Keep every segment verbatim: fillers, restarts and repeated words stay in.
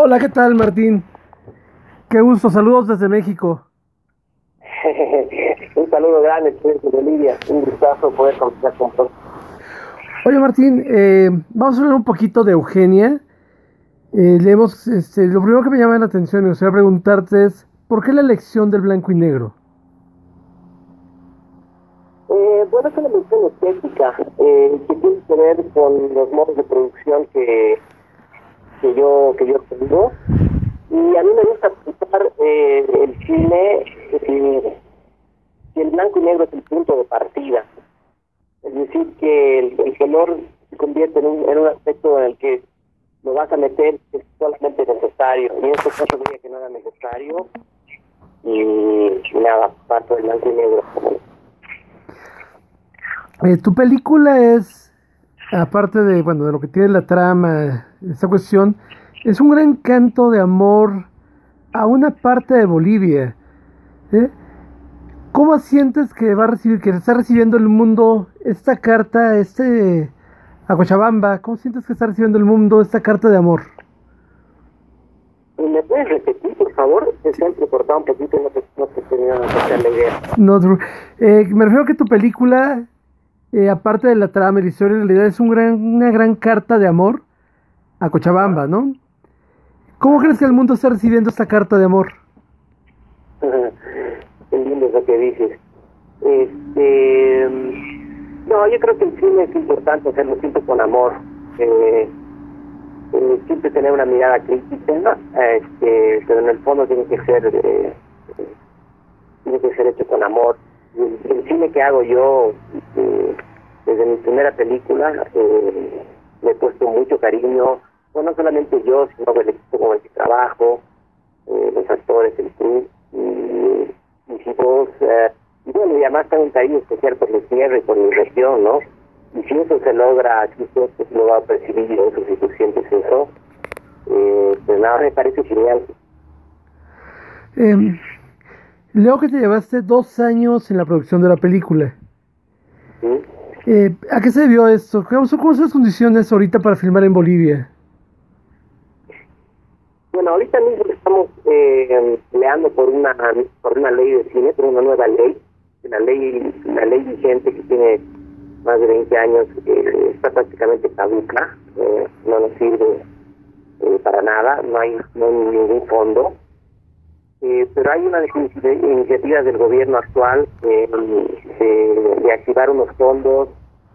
Hola, ¿qué tal, Martín? Qué gusto, saludos desde México. Un saludo grande, estudiante de Bolivia. Un gustazo poder conversar con vos. Oye, Martín, eh, vamos a hablar un poquito de Eugenia. Eh, leemos, este, lo primero que me llama la atención y me gustaría preguntarte es, ¿por qué la elección del blanco y negro? Eh, bueno, es una mención estética eh, que tiene que ver con los modos de producción que, que yo que yo tengo. Y a mí me gusta pensar eh, el cine eh, que el blanco y negro es el punto de partida. Es decir, que el, el color se convierte en un, en un aspecto en el que lo vas a meter que es solamente necesario. Y en este caso veía que no era necesario. Y nada, parto del blanco y negro. Eh, tu película es, aparte de, bueno, de lo que tiene la trama, esta cuestión, es un gran canto de amor a una parte de Bolivia. ¿Eh? ¿Cómo sientes que va a recibir, que está recibiendo el mundo esta carta, este, a Cochabamba? ¿Cómo sientes que está recibiendo el mundo esta carta de amor? ¿Me puedes repetir, por favor? Se se ha entrecortado un poquito y no te, no te tenía que hacer la idea. No, Drew. Eh, me refiero a que tu película, eh, aparte de la trama y la historia, en realidad es un gran, una gran carta de amor a Ajá. Cochabamba, ¿no? ¿Cómo crees que el mundo está recibiendo esta carta de amor? Qué lindo es lo que dices. Este, no, yo creo que el cine es importante hacerlo siempre con amor. Eh, eh, siempre tener una mirada crítica, ¿no? Este, pero en el fondo tiene que ser eh, eh, tiene que ser hecho con amor. El, el cine que hago yo, eh, desde mi primera película, eh, le he puesto mucho cariño, bueno, no solamente yo, sino el equipo con el que trabajo, eh, los actores, el club, y mis hijos, eh, y bueno, y además tengo un cariño especial por mi tierra y por mi región, ¿no? Y si eso se logra, si usted pues, lo va a percibir eso, si tú sientes eso, eh, pues nada, me parece genial. Eh, Leo que te llevaste dos años en la producción de la película. ¿Sí? Eh, ¿A qué se debió esto? ¿Cómo son, cómo son las condiciones ahorita para filmar en Bolivia? Bueno, ahorita mismo estamos eh, peleando por una por una ley de cine, por una nueva ley. La ley la ley vigente que tiene más de veinte años eh, está prácticamente caduca, eh, no nos sirve eh, para nada, no hay, no hay ningún fondo. Eh, pero hay una de de iniciativas del gobierno actual eh, de, de activar unos fondos,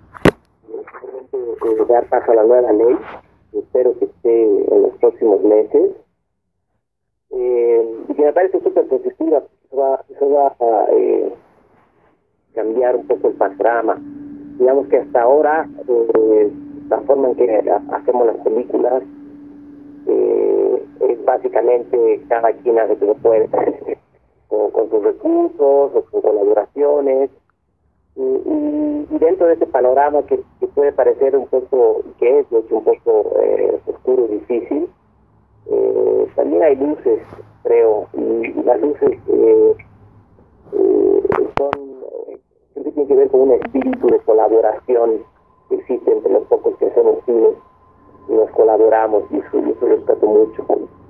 de, de dar paso a la nueva ley. Espero que esté en los próximos meses. Eh, y que me parece súper positiva, eso va, eso va a eh, cambiar un poco el panorama. Digamos que hasta ahora, eh, la forma en que ha- hacemos las películas eh, es básicamente cada quien hace lo que puede, con, con sus recursos o con colaboraciones. Y, y, y dentro de ese panorama que, que puede parecer un poco, que es de hecho un poco eh, oscuro y difícil, eh, también hay luces, creo, y las luces eh, eh, son, eh, siempre tienen que ver con un espíritu de colaboración que existe entre los pocos que hacemos cine y nos colaboramos, y eso, y eso lo respeto mucho.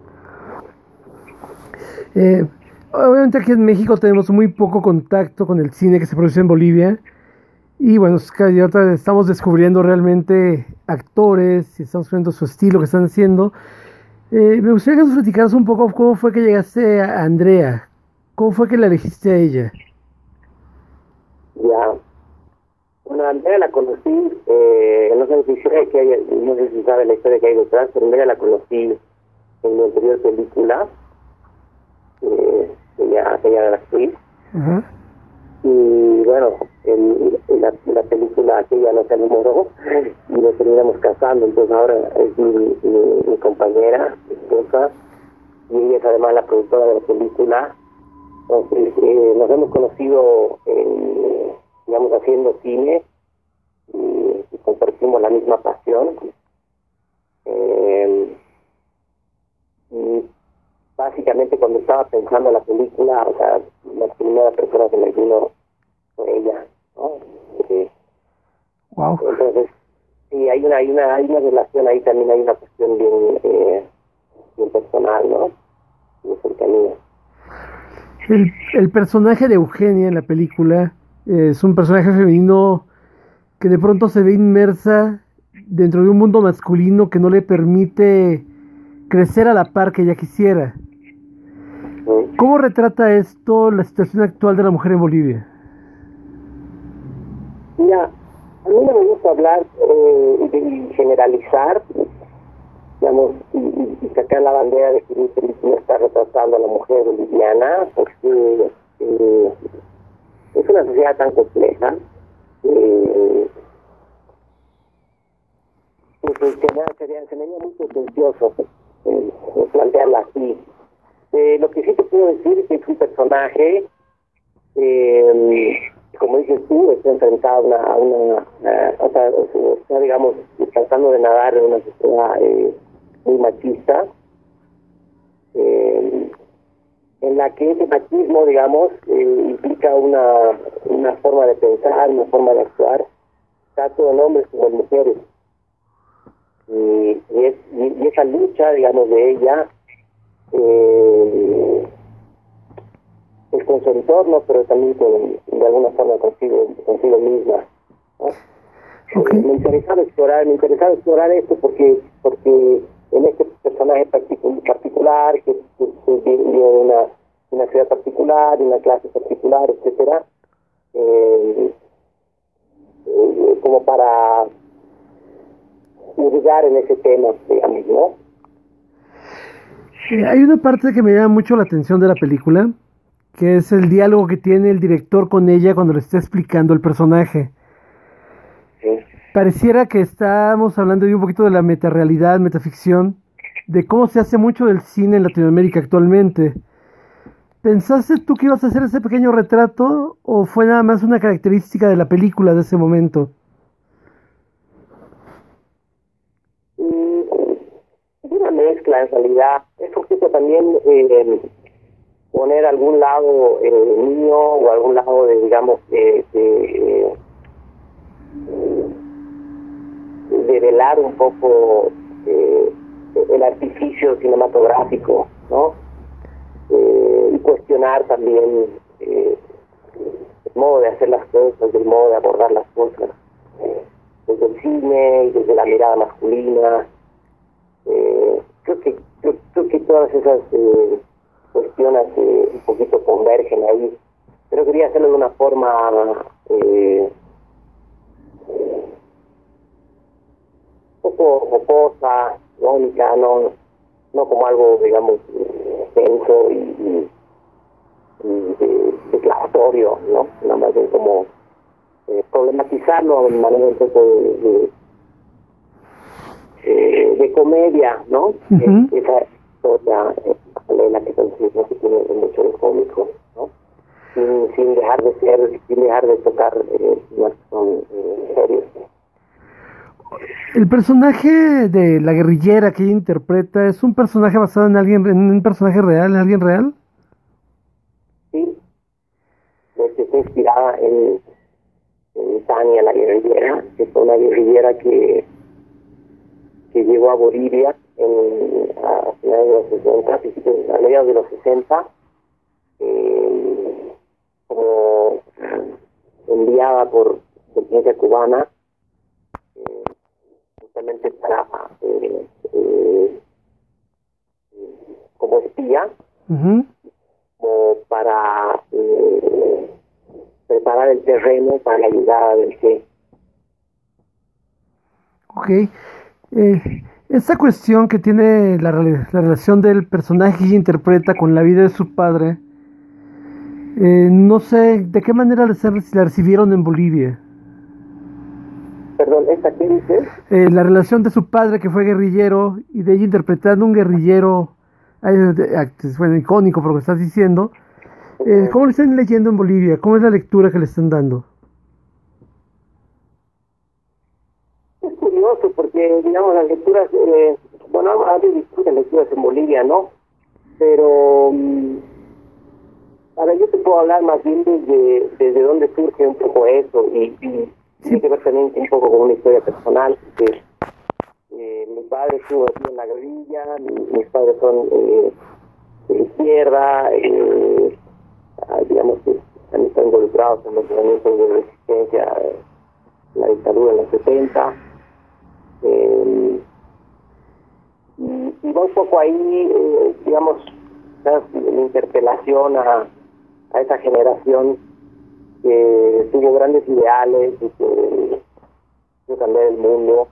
Eh, Obviamente aquí en México tenemos muy poco contacto con el cine que se produce en Bolivia. Y bueno, es que ya otra- estamos descubriendo realmente actores y estamos viendo su estilo que están haciendo. Eh, me gustaría que nos platicaras un poco cómo fue que llegaste a Andrea. ¿Cómo fue que la elegiste a ella? Ya, bueno, a Andrea la conocí, eh, no sé si sabe que hay, no sé si sabe la historia que hay detrás, pero Andrea la conocí en mi anterior película, eh, ella, ella era actriz. Ajá. Y bueno, en, en la, en la película aquella no se enamoró y nos terminamos casando, entonces ahora es mi, mi, mi compañera, mi esposa, y ella es además la productora de la película. Entonces eh, nos hemos conocido, en, digamos, haciendo cine y, y compartimos la misma pasión. Eh, y básicamente cuando estaba pensando la película, o sea, la primera persona que me vino fue ella, ¿no? Eh, Wow. entonces, sí, hay una, hay una, hay una relación ahí también, hay una cuestión bien, eh, bien personal, ¿no? De cercanía. El, el personaje de Eugenia en la película eh, es un personaje femenino que de pronto se ve inmersa dentro de un mundo masculino que no le permite crecer a la par que ella quisiera. ¿Sí? ¿Cómo retrata esto la situación actual de la mujer en Bolivia? Mira, a mí no me gusta hablar eh, y generalizar, digamos, y, y, y sacar la bandera de que mi película está retratando a la mujer boliviana, porque eh, es una sociedad tan compleja eh, que sería, sería, sería muy pretencioso eh, plantearla así. Eh, lo que sí te puedo decir es que es un personaje, eh, como dices tú, está enfrentado a una, a una uh, o sea, está, digamos, tratando de nadar en una sociedad eh, muy machista, eh, en la que ese machismo, digamos, eh, implica una, una forma de pensar, una forma de actuar, tanto en hombres como en mujeres. Y, y, es, y, y esa lucha, digamos, de ella, eh, es con su entorno, pero también con, de alguna forma consigo, consigo misma, ¿no? Okay. Eh, me interesaba explorar, me interesaba explorar esto porque, porque en este personaje particular, que, que, que viene de una, una ciudad particular, de una clase particular, etcétera, eh, eh, como para hurgar en ese tema, digamos, ¿no? Eh, hay una parte que me llama mucho la atención de la película, que es el diálogo que tiene el director con ella cuando le está explicando el personaje. Sí. Pareciera que estamos hablando de un poquito de la metarealidad, metaficción, de cómo se hace mucho del cine en Latinoamérica actualmente. ¿Pensaste tú que ibas a hacer ese pequeño retrato o fue nada más una característica de la película de ese momento? Mm, es una mezcla en realidad. Es un poquito también eh, poner algún lado eh, mío o algún lado de, digamos, de, de, de velar un poco eh, el artificio cinematográfico, ¿no? Eh, y cuestionar también eh, el modo de hacer las cosas, el modo de abordar las cosas, eh, desde el cine y desde la mirada masculina. Eh, creo que creo, creo que todas esas eh, cuestiones eh, un poquito convergen ahí, pero quería hacerlo de una forma eh, un poco jocosa, irónica, no, no como algo, digamos, tenso y, y, y de, declaratorio, ¿no? Nada más bien como eh, problematizarlo de manera un poco de, de, eh, de comedia, ¿no? Uh-huh. Es, esa historia eh, paralela que entonces no se tiene mucho de cómico, ¿no? Sin, sin dejar de ser, sin dejar de tocar eh, temas que son eh, serios. El personaje de la guerrillera que ella interpreta es un personaje basado en alguien, en un personaje real, ¿en alguien real? Sí, que está inspirada en, en Tania, la guerrillera, que fue una guerrillera que, que llegó a Bolivia en, a finales de los sesenta, a mediados de los sesenta, eh, como enviada por inteligencia cubana, eh, justamente para eh, eh, como espía, Uh-huh. como para eh, preparar el terreno para la llegada del Che. Ok. Eh, esta cuestión que tiene la, la relación del personaje que ella interpreta con la vida de su padre, eh, no sé de qué manera la, la recibieron en Bolivia. Perdón, ¿esta qué dices? Eh, la relación de su padre que fue guerrillero y de ella interpretando un guerrillero, eh, bueno, icónico por lo que estás diciendo. Eh, ¿Cómo lo están leyendo en Bolivia? ¿Cómo es la lectura que le están dando? Es curioso porque, digamos, las lecturas, eh, bueno, hay distintas lecturas en Bolivia, ¿no? Pero, um, ahora yo te puedo hablar más bien desde, desde dónde surge un poco eso y, y Sí. tiene que ver también un poco con una historia personal, que Eh, mi padre estuvo aquí en la guerrilla, mi, mis padres son eh, de izquierda, eh, digamos que han estado involucrados en los movimientos de resistencia a la dictadura en los setenta. Eh, y, y va un poco ahí, eh, digamos, la interpelación a, a esa generación que tuvo grandes ideales y que quiso cambiar el mundo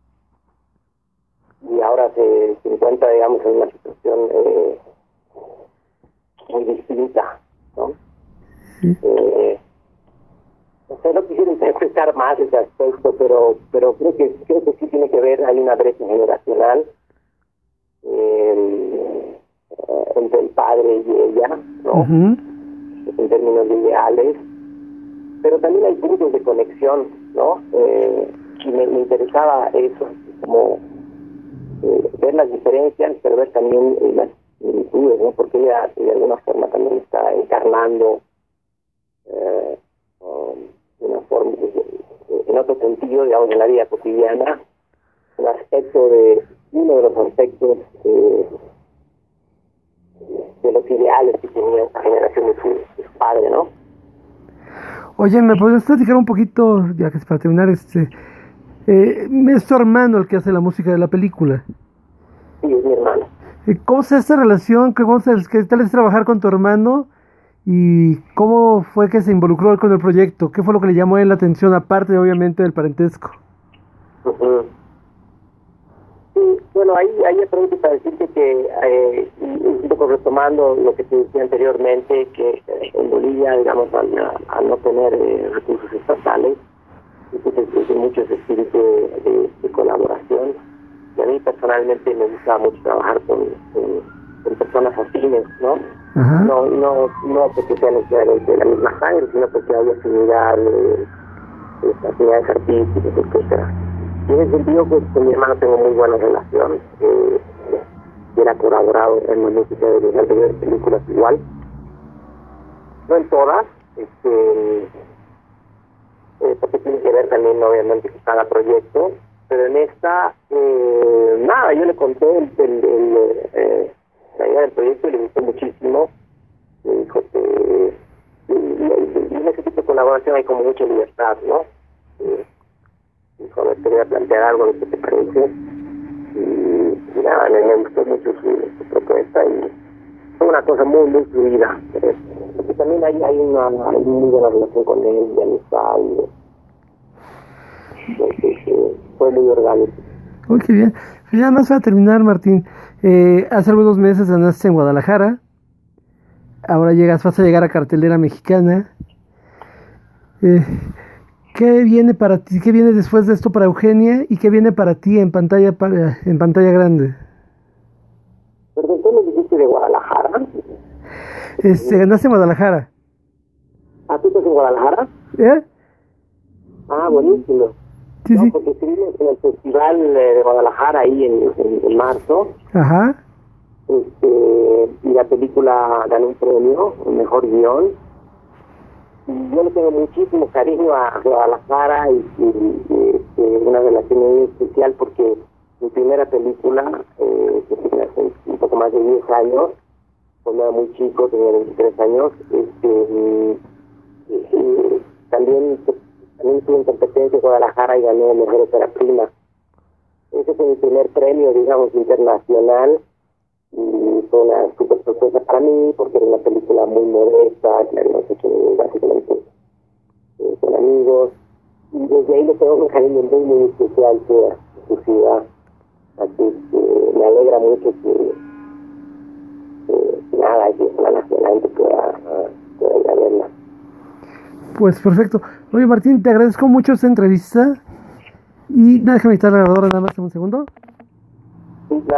y ahora se, se encuentra, digamos, en una situación eh, muy distinta, ¿no? Sí. Eh, no sé, no quisiera interpretar más ese aspecto, pero pero creo que creo que sí tiene que ver, hay una brecha generacional eh, entre el padre y ella, ¿no? Uh-huh. En términos de ideales, pero también hay puntos de conexión, ¿no? Eh, y me, me interesaba eso, como eh, ver las diferencias, pero ver también eh, las similitudes, ¿no? Porque ella de alguna forma también está encarnando eh, um, de una forma, eh, en otro sentido, digamos, en la vida cotidiana, un aspecto de, uno de los aspectos eh, de los ideales que tenía esta generación de su, de su padre, ¿no? Oye, ¿me podrías platicar un poquito, ya que es para terminar, este, eh, es tu hermano el que hace la música de la película? Sí, es mi hermano. ¿Cómo es esta relación? ¿Cómo se, qué tal es trabajar con tu hermano? ¿Y cómo fue que se involucró él con el proyecto? ¿Qué fue lo que le llamó a él la atención, aparte, obviamente, del parentesco? Uh-huh. Sí, bueno, ahí, ahí aprovecho para decirte que, eh, un poco retomando lo que te decía anteriormente, que eh, en Bolivia, digamos, al, al no tener eh, recursos estatales, entonces existe mucho ese espíritu de, de, de colaboración. Y a mí personalmente me gusta mucho trabajar con, con, con personas afines, ¿no? Ajá. No, no, no porque sean necesariamente de la misma sangre, sino porque hay afinidad, eh, eh, afinidades artísticas, etcétera. Y en ese sentido, pues con mi hermano tengo muy buena relación. Eh, y él ha colaborado en la música de las anteriores películas igual. No en todas, este, eh, porque tiene que ver también, obviamente, con cada proyecto. Pero en esta, eh, nada, yo le conté el, el, el, eh, la idea del proyecto y le gustó muchísimo. Me dijo que y, y, y en ese tipo de colaboración hay como mucha libertad, ¿no? Eh, dijo, me quería plantear algo de qué te parece. Y, y nada, me, me gustó mucho su, su propuesta y fue una cosa muy, muy fluida. Eh, porque también hay, hay una hay muy buena relación con él, de amistad y entonces, eh, fue muy orgánico. Uy, qué bien. Pues ya más para terminar, Martín. Eh, hace algunos meses andaste en Guadalajara. Ahora llegas, vas a llegar a cartelera mexicana. Eh, ¿Qué viene para ti? ¿Qué viene después de esto para Eugenia? ¿Y qué viene para ti en pantalla para, en pantalla grande? Perdón, ¿tú me dijiste de Guadalajara? Este, ganaste en Guadalajara. ¿Ah, tú estás en Guadalajara? ¿Eh? Ah, buenísimo. Sí, no, sí. porque estuvimos en el festival de Guadalajara ahí en, en, en marzo. Ajá. Este, y la película ganó un premio, el mejor guión. Y yo le tengo muchísimo cariño a Guadalajara y, y, y este, una relación muy especial porque mi primera película, eh, que tiene hace un poco más de diez años, cuando era muy chico, tenía veintitrés años, este, y, y, y también, también estuve en competencia en Guadalajara y gané mejor ópera prima. Ese fue mi primer premio, digamos, internacional. Y fue una super sorpresa para mí porque era una película muy modesta que habíamos hecho básicamente eh, con amigos y desde ahí le tengo un cariño muy muy especial a su ciudad, así que me alegra mucho que, que nada, que la nacional pueda, pueda ir a verla. Pues perfecto. Oye, Martín, te agradezco mucho esta entrevista y déjame quitar la grabadora nada más un segundo. Sí, claro.